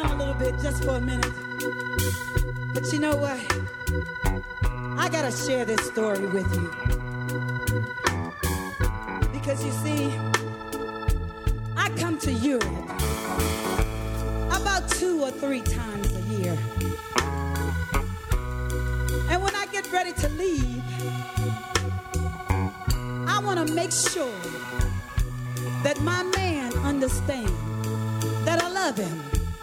down a little bit just for a minute. But you know what? I gotta share this story with you. Because you see, I come to Europe about 2 or 3 times a year. And when I get ready to leave, I want to make sure that my man understands that I love him.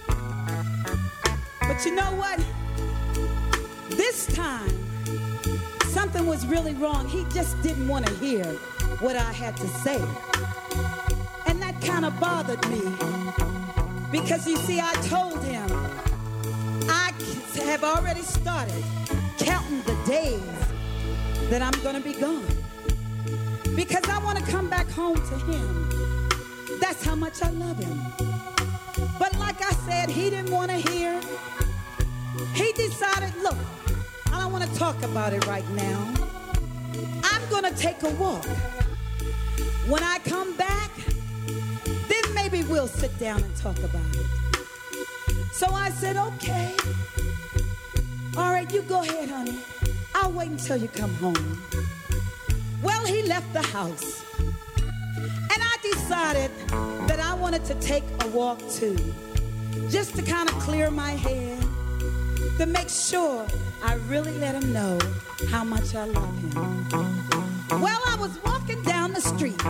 But you know what? This time, something was really wrong. He just didn't want to hear what I had to say. And that kind of bothered me. Because you see, I told him I have already started counting the days that I'm going to be gone. Because I want to come back home to him. That's how much I love him. But like I said, he didn't want to hear. He decided, look, I don't want to talk about it right now. I'm going to take a walk. When I come back, then maybe we'll sit down and talk about it. So I said, okay. All right, you go ahead, honey. I'll wait until you come home. Well, he left the house. And I decided that I wanted to take a walk too. Just to kind of clear my head. To make sure I really let him know how much I love him. Well, I was walking down the street.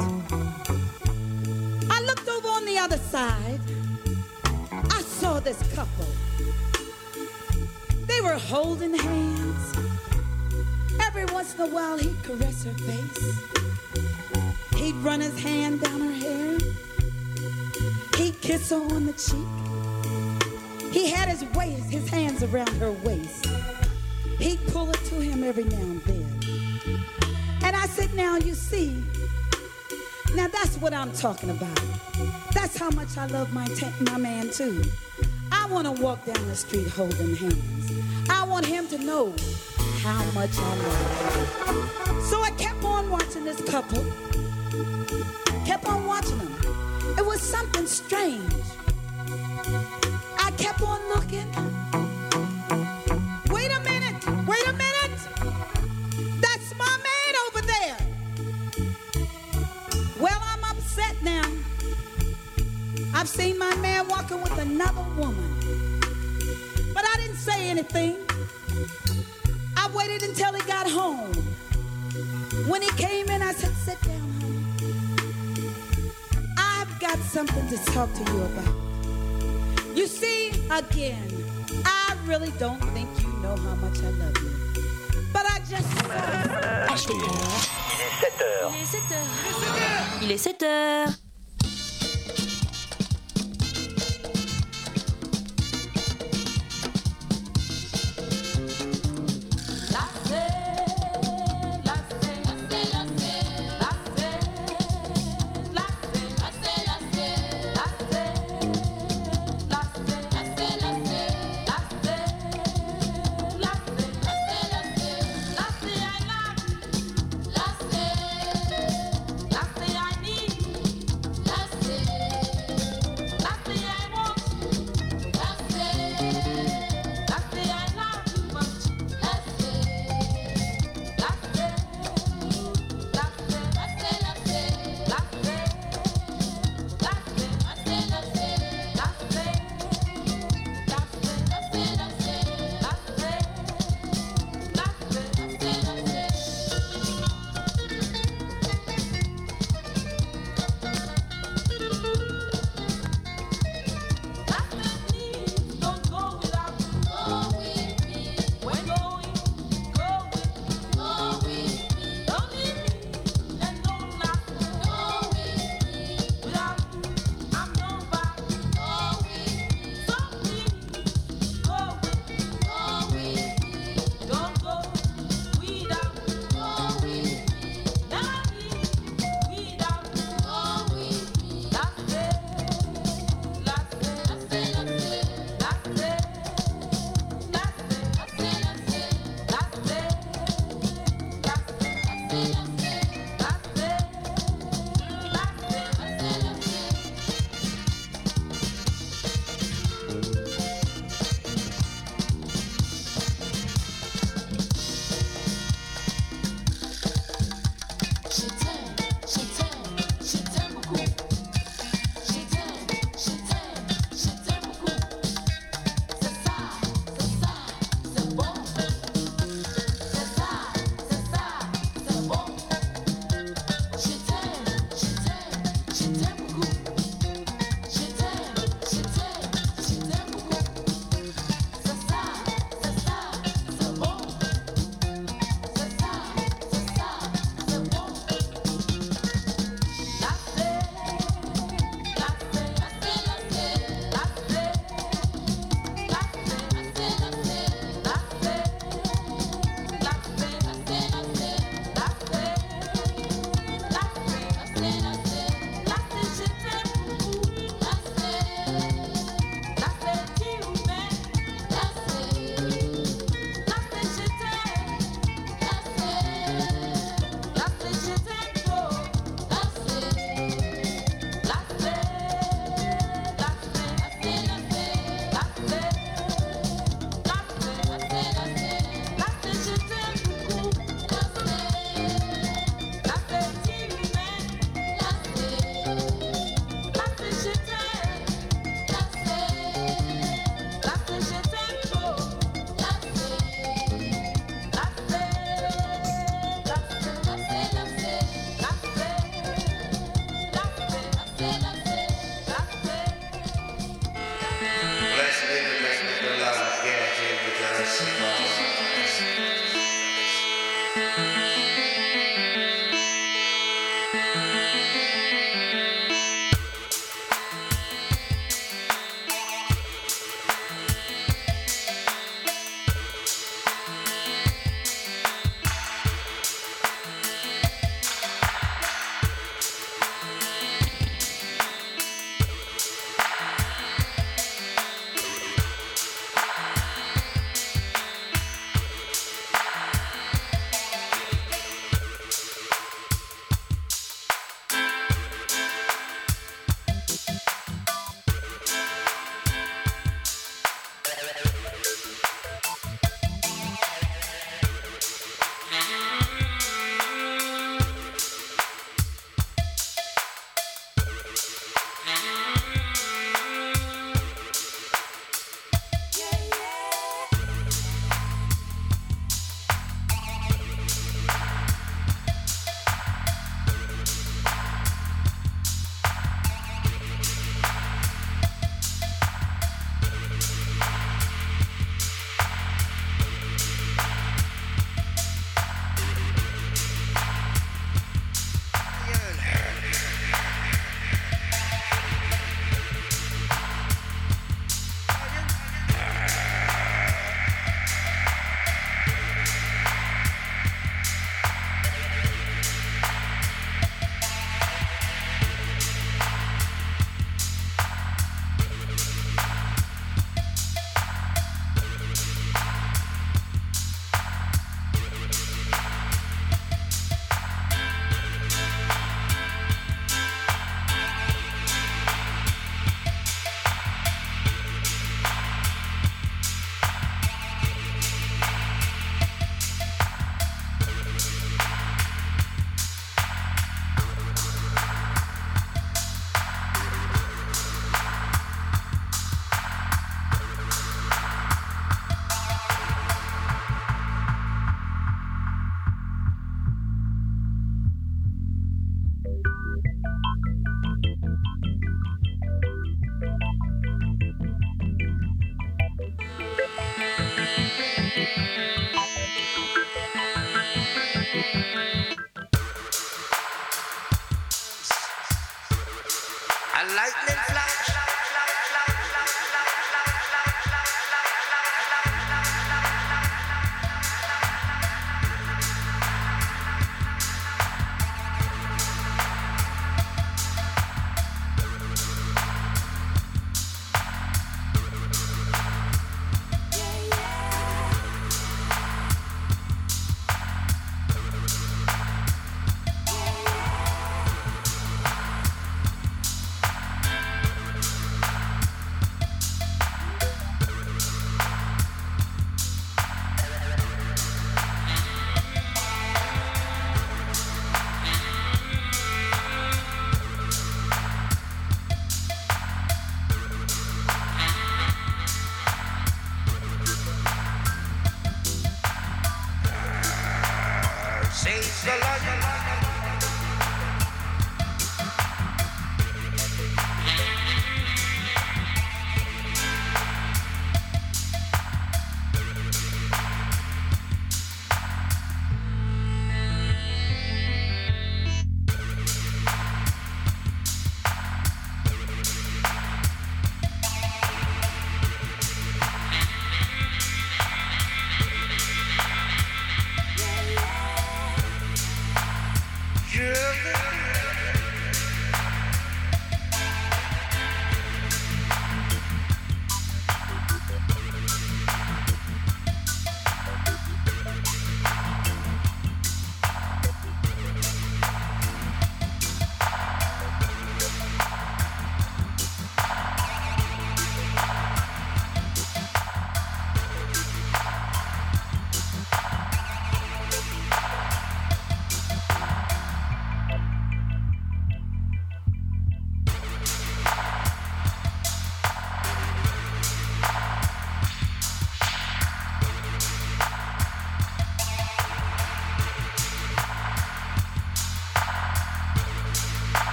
I looked over on the other side. I saw this couple. They were holding hands. Every once in a while, he'd caress her face. He'd run his hand down her hair. He'd kiss her on the cheek. He had his hands around her waist. He'd pull her to him every now and then. And I said, now you see, now that's what I'm talking about. That's how much I love my man too. I want to walk down the street holding hands. I want him to know how much I love him. So I kept on watching this couple. Kept on watching them. It was something strange. I kept on looking. Wait a minute. Wait a minute. That's my man over there. Well, I'm upset now. I've seen my man walking with another woman. But I didn't say anything. I waited until he got home. When he came in, I said, sit down, honey. I've got something to talk to you about. You see, again, I really don't think you know how much I love you. But I just... Il est 7 heures.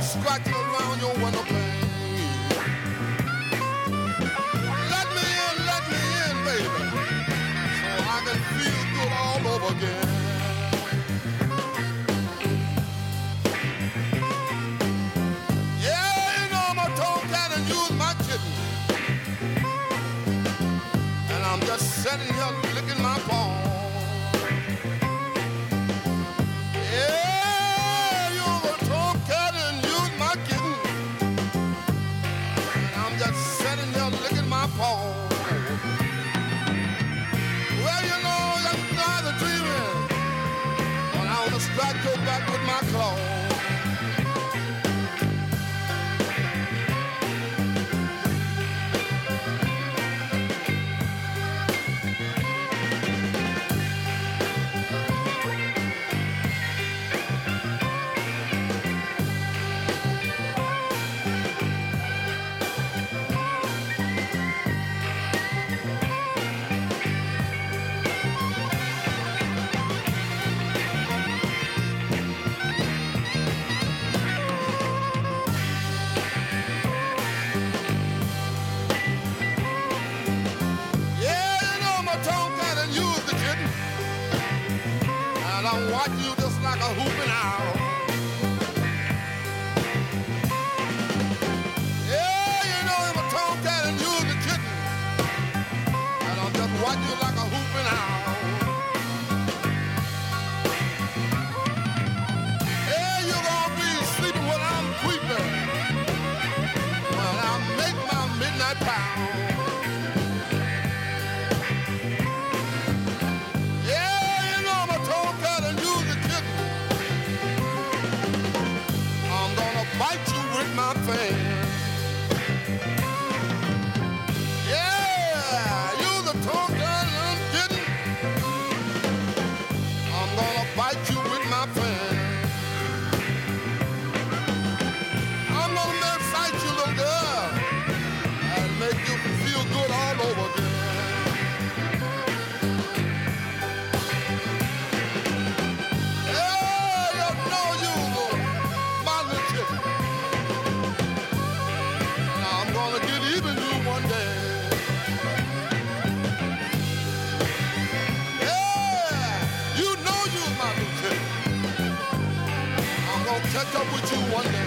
scratching around your window pane. Let me in, baby, so I can feel good all over again. Yeah, you know I'm a tomcat and you's my kitten, and I'm just sitting here licking my paw. Well, you know, that's not the dreaming. When I wanna strike your back with my claws. Watch you just like a hooping owl. Yeah, you know I'm a tomcat and you're the kitten, and I'll just watch you like a hooping owl. Yeah, you're gonna be sleeping when I'm creeping, when I make my midnight pound. Bite you with my fan. Yeah, you're the tomcat and I'm kidding. I'm gonna bite you with my fan. I'm gonna excite you, little girl, and make you feel good all over again. Catch up with you one day.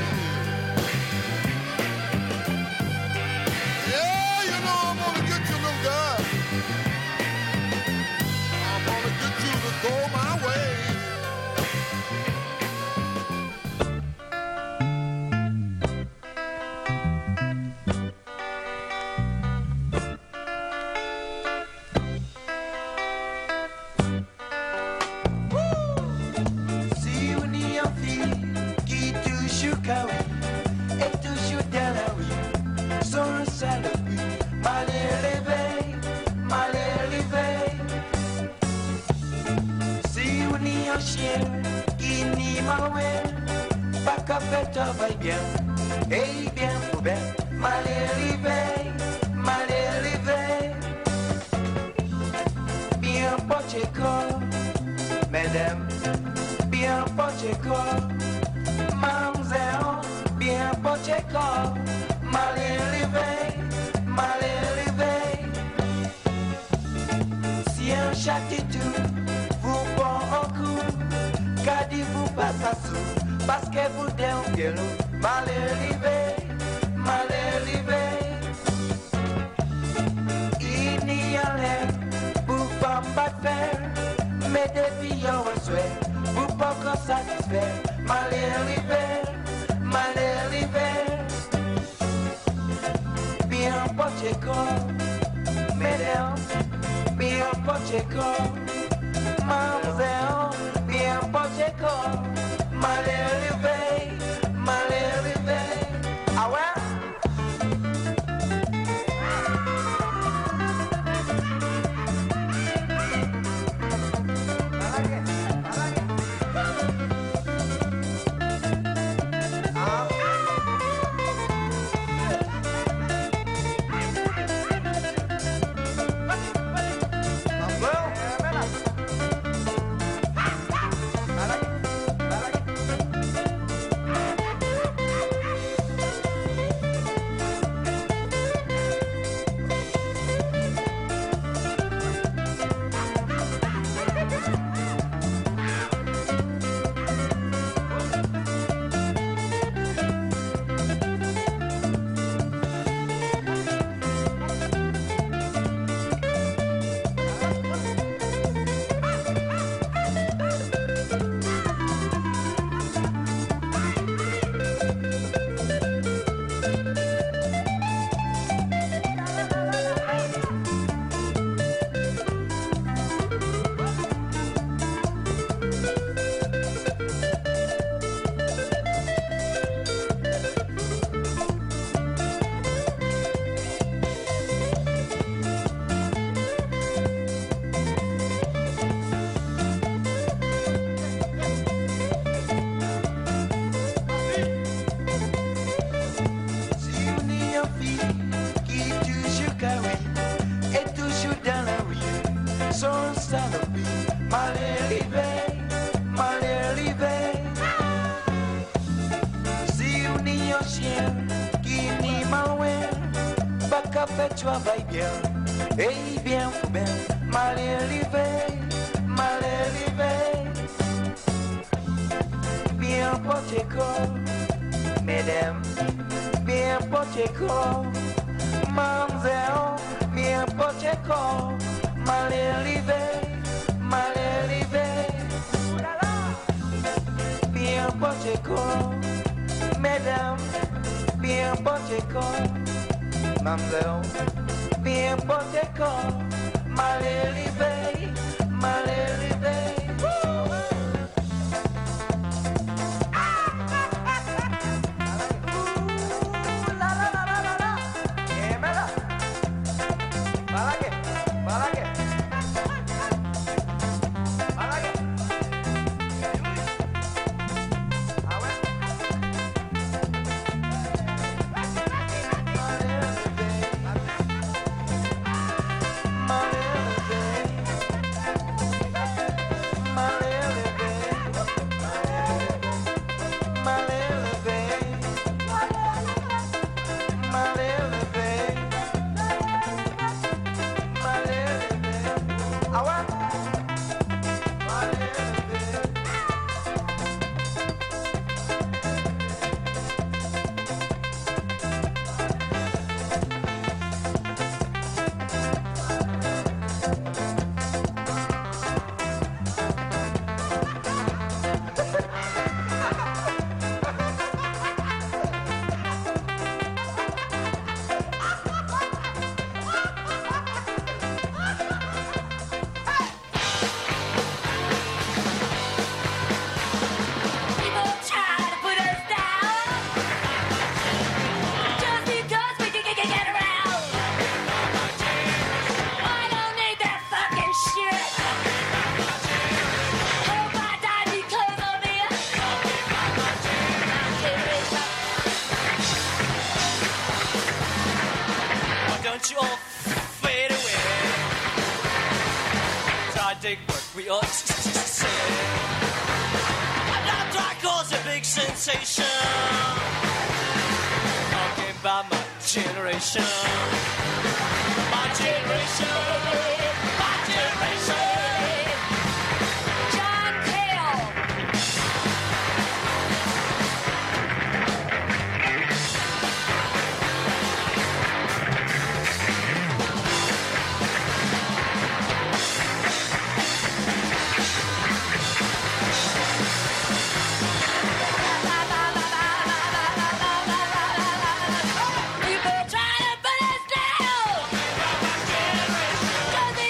Yeah, you know I'm gonna get you, little girl. I'm gonna get you to go my way. Va bien, et bien ouvert, mal élevé, bien pocheco, mesdames, bien pocheco, mamzelle, bien pocheco, mal élevé, si un château vous prend un coup, qu'a dit vous passe à sous. Parce que vous dénouez mal élevé. Il n'y a rien pour pas faire, mais depuis y'a un souhait, pour pas qu'on satisfait. Mal élevé. Bien pocheco, mesdames, bien pocheco, mamzelle, bien pocheco. Mal élevé. Ah ouais? un chien qui n'y mal loin, pas qu'à faire travail bien, et bien ou bien, mal élevé, bien porté corps, mesdames, bien porté corps, mademoiselle, bien porté corps, mal élevé, bien porté corps, mesdames, bien porté corps, mademoiselle, bien porté corps, mal élevé. We ought to say I'm not trying to cause a big sensation. Talking about my generation. My generation. My generation. John Cale. People try to put us down.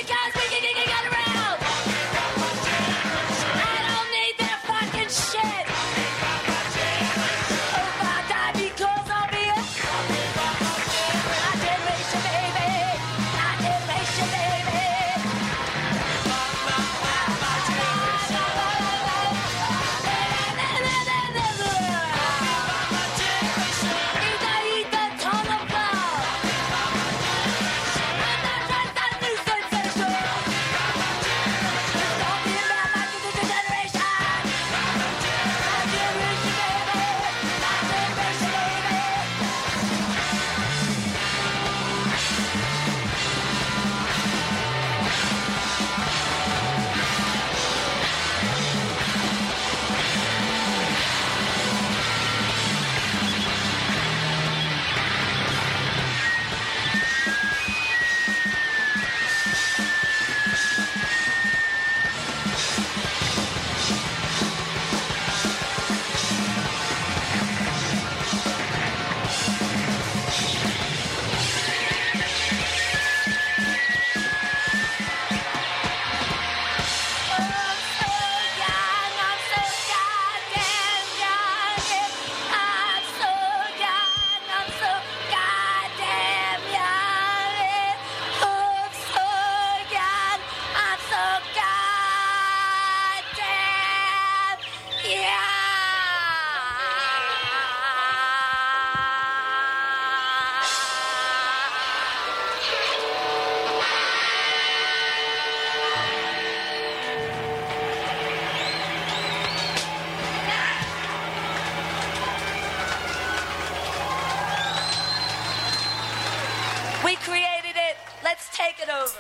We created it. Let's take it over.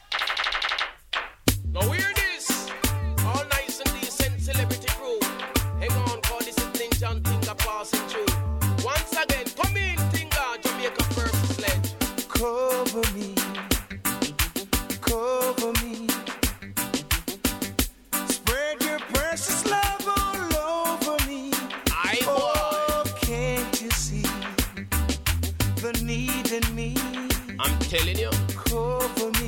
Now hear this. All nice and decent celebrity crew. Hang on, cause this is Ninja and Tinga passing through. Once again, come in, Tinga, Jamaica first sledge. Cover me, cover me. Spread your precious love all over me. Oh, can't you see the need in me? I'm telling you. Cover me.